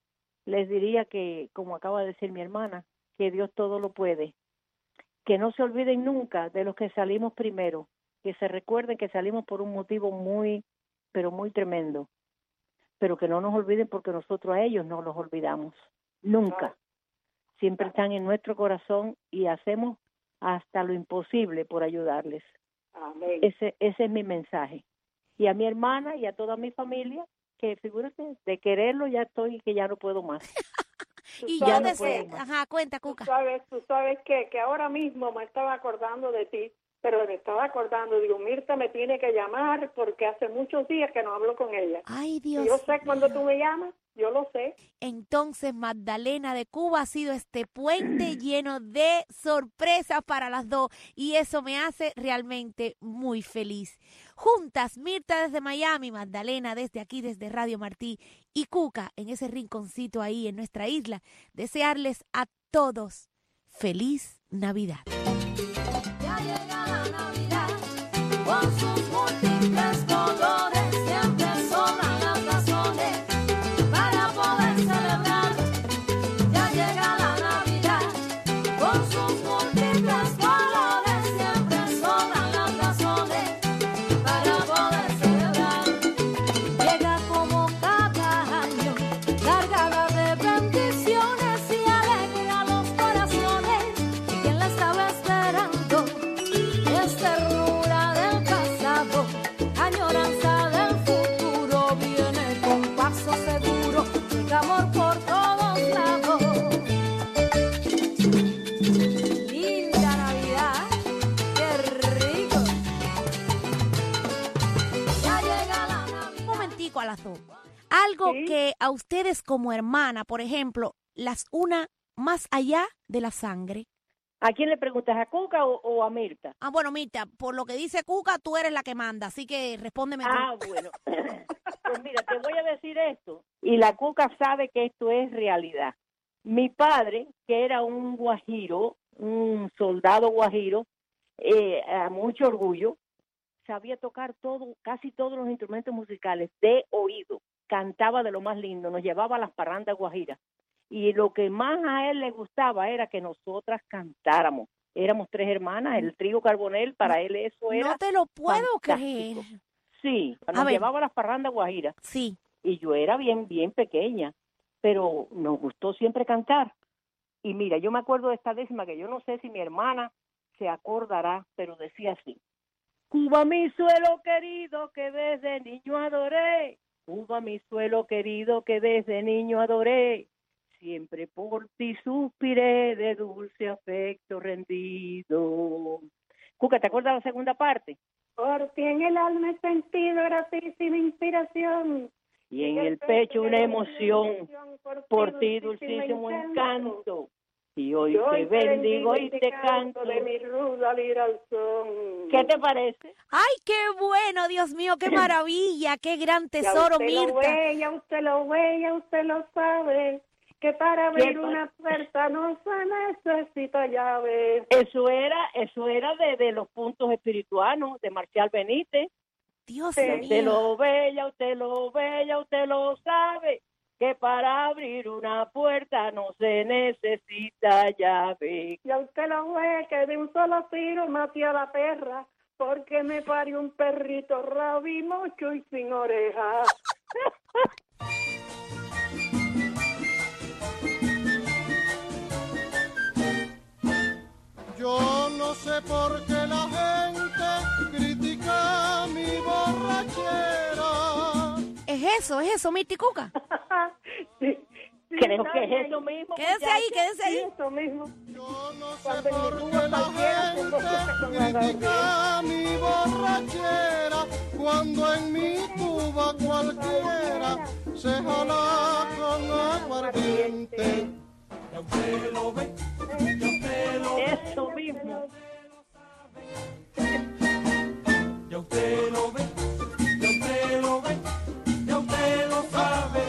les diría que, como acaba de decir mi hermana, que Dios todo lo puede, que no se olviden nunca de los que salimos primero, que se recuerden que salimos por un motivo muy, pero muy tremendo, pero que no nos olviden porque nosotros a ellos no los olvidamos, nunca. Siempre están en nuestro corazón y hacemos hasta lo imposible por ayudarles. Amén. Ese, ese es mi mensaje. Y a mi hermana y a toda mi familia, que figúrate, de quererlo ya estoy, que ya no puedo más. Tú Y sabes yo no deseo, puedo más. ajá, cuenta, Tú Cuca. sabes, tú sabes que, que ahora mismo me estaba acordando de ti, pero me estaba acordando, digo, Mirta me tiene que llamar porque hace muchos días que no hablo con ella. Ay, Y Dios. yo sé cuando mío. tú me llamas, yo lo sé. Entonces, Magdalena de Cuba ha sido este puente lleno de sorpresas para las dos y eso me hace realmente muy feliz. Juntas, Mirta desde Miami, Magdalena desde aquí, desde Radio Martí y Cuca en ese rinconcito ahí en nuestra isla, desearles a todos feliz Navidad. Ya llega la Navidad con sus múltiples colores, siempre sobran las razones para poder celebrar. Ya llega la Navidad con sus múltiples colores, siempre sobran las razones para poder celebrar. Llega como cada año, cargada de bendiciones y alegría a los corazones. ¿Quién la estaba esperando? Es ternura del pasado, añoranza del futuro, viene con paso seguro, llega amor por todos lados. Linda Navidad, qué rico. Ya llega la Navidad. Un momentico a las dos. Algo Sí. que a ustedes como hermana, por ejemplo, las una más allá de la sangre. ¿A quién le preguntas, a Cuca o, o a Mirta? Ah, bueno, Mirta, por lo que dice Cuca, tú eres la que manda, así que respóndeme tú. Ah, bueno. Pues mira, te voy a decir esto. Y la Cuca sabe que esto es realidad. Mi padre, que era un guajiro, un soldado guajiro, eh, a mucho orgullo, sabía tocar todo, casi todos los instrumentos musicales de oído. Cantaba de lo más lindo, nos llevaba a las parrandas guajiras. Y lo que más a él le gustaba era que nosotras cantáramos. Éramos tres hermanas, el trío Carbonell, para él eso era No te lo puedo fantástico. creer. Sí, A nos ver. llevaba a las parrandas guajiras. Sí. Y yo era bien, bien pequeña, pero nos gustó siempre cantar. Y mira, yo me acuerdo de esta décima que yo no sé si mi hermana se acordará, pero decía así. Cuba, mi suelo querido que desde niño adoré. Cuba, mi suelo querido que desde niño adoré. Siempre por ti suspiré de dulce afecto rendido. Cuca, ¿te acuerdas la segunda parte? Por ti en el alma he sentido gratísima inspiración. Y en el pecho una emoción, por ti dulcísimo encanto. Y hoy Yo te bendigo y te canto. de mi ruda lira al son. ¿Qué te parece? ¡Ay, qué bueno! Dios mío, qué maravilla, qué gran Ya tesoro, usted lo Mirta. ve, ya usted lo ve, ya usted lo sabe, que para abrir pa- una puerta no se necesita llave. Eso era, eso era de, de los puntos espirituanos de Marcial Benítez. Dios Ya usted mío. lo ve, ya usted lo ve, ya usted lo sabe, que para abrir una puerta no se necesita llave. Ya usted lo ve, que de un solo tiro maté a la perra, porque me parió un perrito rabimocho y sin orejas. Yo no sé por qué la gente critica mi borrachera. ¿Es eso, es eso, Mirta y Cuca? Sí, sí, Creo que Tania, es eso mismo. Quédese ahí, quédese ahí. eso mismo. Yo no sé Cuando en mi por Cuba qué la cualquiera se emborracha con gente agarre. critica mi borrachera, cuando en mi Cuba cualquiera se jala con aguardiente. Ya usted lo ve, ya usted lo ve, Eso mismo. ya usted lo ve, ya usted lo ve, ya usted lo sabe.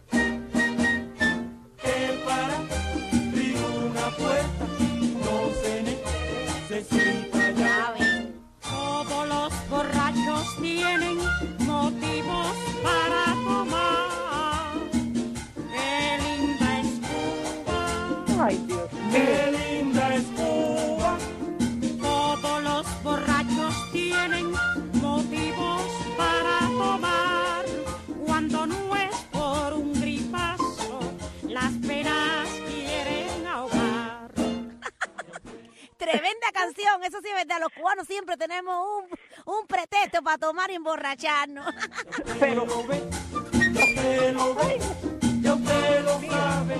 Que para abrir una puerta no se necesita llave. Todos los borrachos tienen motivos para tomar. Qué linda es Cuba, Ay, Dios mío. Qué linda es Cuba. todos los borrachos tienen motivos para tomar. Cuando no es por un gripazo, las penas quieren ahogar. Tremenda canción, eso sí es verdad, los cubanos siempre tenemos un, un pretexto para tomar y emborracharnos. Pero lo ve, ya usted lo ve, ya usted lo sabe.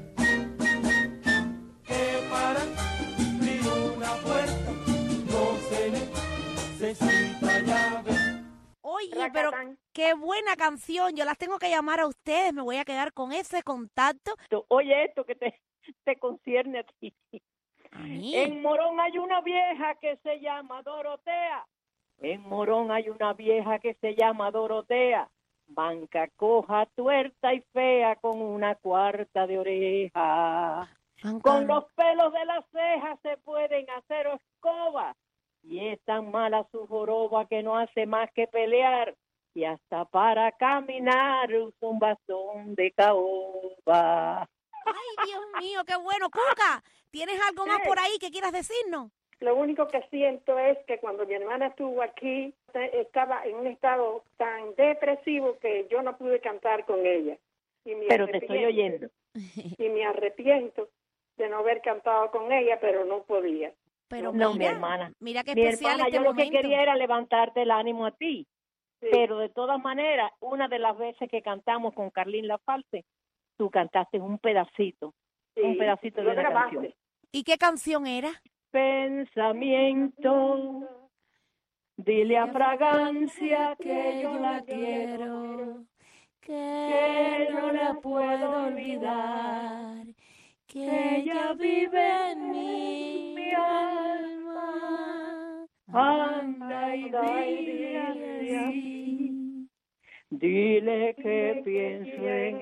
Que para abrir una puerta no se necesita llave. Oye, pero qué buena canción, yo las tengo que llamar a ustedes, me voy a quedar con ese contacto. oye esto que te, te concierne a ti. A mí. En Morón hay una vieja que se llama Dorotea. En Morón hay una vieja que se llama Dorotea. Banca coja, tuerta y fea con una cuarta de oreja. Con los pelos de las cejas se pueden hacer escobas. Y es tan mala su joroba que no hace más que pelear. Y hasta para caminar usa un bastón de caoba. Ay, Dios mío, qué bueno. Cuca, ¿tienes algo más por ahí que quieras decirnos? Lo único que siento es que cuando mi hermana estuvo aquí, te- estaba en un estado tan depresivo que yo no pude cantar con ella. Y me Pero te estoy arrepiento- oyendo. Y me arrepiento de no haber cantado con ella, pero no podía. Pero No, mira, mi hermana. mira qué Mi especial hermana, este yo lo que momento. quería era levantarte el ánimo a ti. Pero de todas maneras, una de las veces que cantamos con Carlín Lafalte, tú cantaste un pedacito, un pedacito de lo una grabaste. canción. ¿Y qué canción era? Pensamiento, dile a Fragancia que yo la quiero, que no la puedo olvidar, que ella vive en mí, mi alma. Anda y dile así, dile que pienso en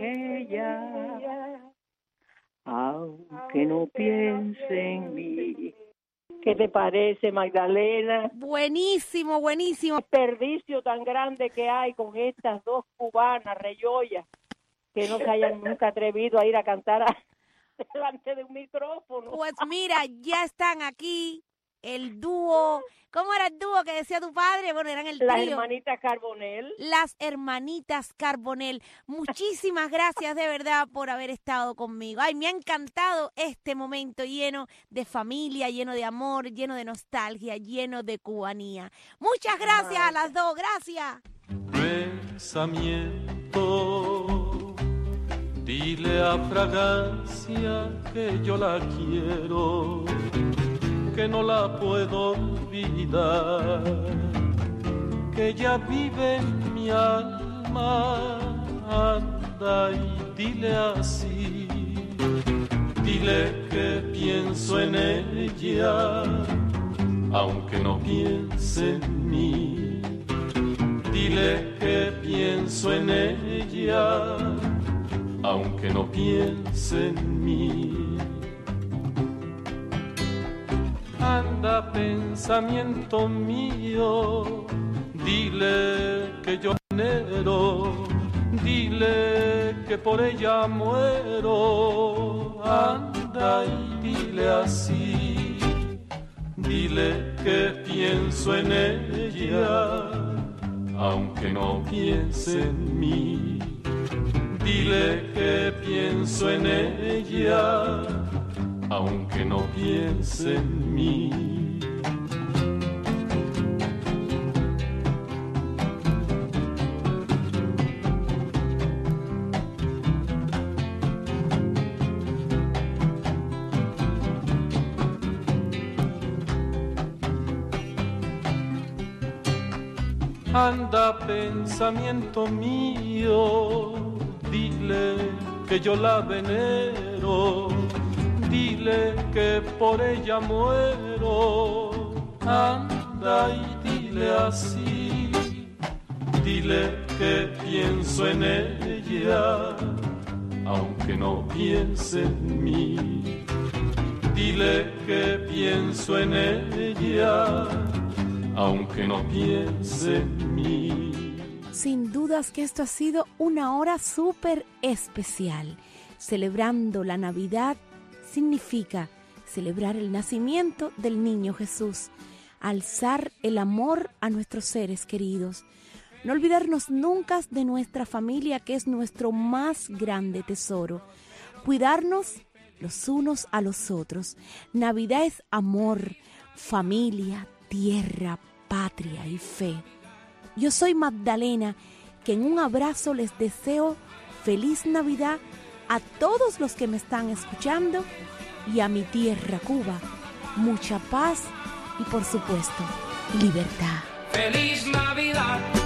ella, aunque no piense en mí. ¿Qué te parece, Magdalena? Buenísimo, buenísimo. Desperdicio tan grande que hay con estas dos cubanas, reyoyas, que no se hayan nunca atrevido a ir a cantar a, delante de un micrófono. Pues mira, ya están aquí el dúo. ¿Cómo era el dúo que decía tu padre? Bueno, eran el trío. Las hermanitas Carbonell. Las hermanitas Carbonell. Muchísimas gracias de verdad por haber estado conmigo. Ay, me ha encantado este momento lleno de familia, lleno de amor, lleno de nostalgia, lleno de cubanía. Muchas gracias a las dos. Gracias. Pensamiento, dile a Fragancia que yo la quiero, que no la puedo olvidar, que ella vive en mi alma. Anda y dile así, dile que pienso en ella, aunque no piense en mí. Dile que pienso en ella, aunque no piense en mí. Anda, pensamiento mío, dile que yo venero, dile que por ella muero. Anda y dile así, dile que pienso en ella, aunque no piense en mí. Dile que pienso en ella, aunque no piense en mí. Anda, pensamiento mío, dile que yo la venero, dile que por ella muero. Anda y dile así, dile que pienso en ella, aunque no piense en mí. Dile que pienso en ella, aunque no piense en mí. Sin dudas que esto ha sido una hora súper especial. Celebrando la Navidad significa celebrar el nacimiento del niño Jesús, alzar el amor a nuestros seres queridos, no olvidarnos nunca de nuestra familia, que es nuestro más grande tesoro, cuidarnos los unos a los otros. Navidad es amor, familia, tierra, patria y fe. Yo soy Magdalena, que en un abrazo les deseo feliz Navidad a todos los que me están escuchando y a mi tierra Cuba. Mucha paz y, por supuesto, libertad. Feliz Navidad.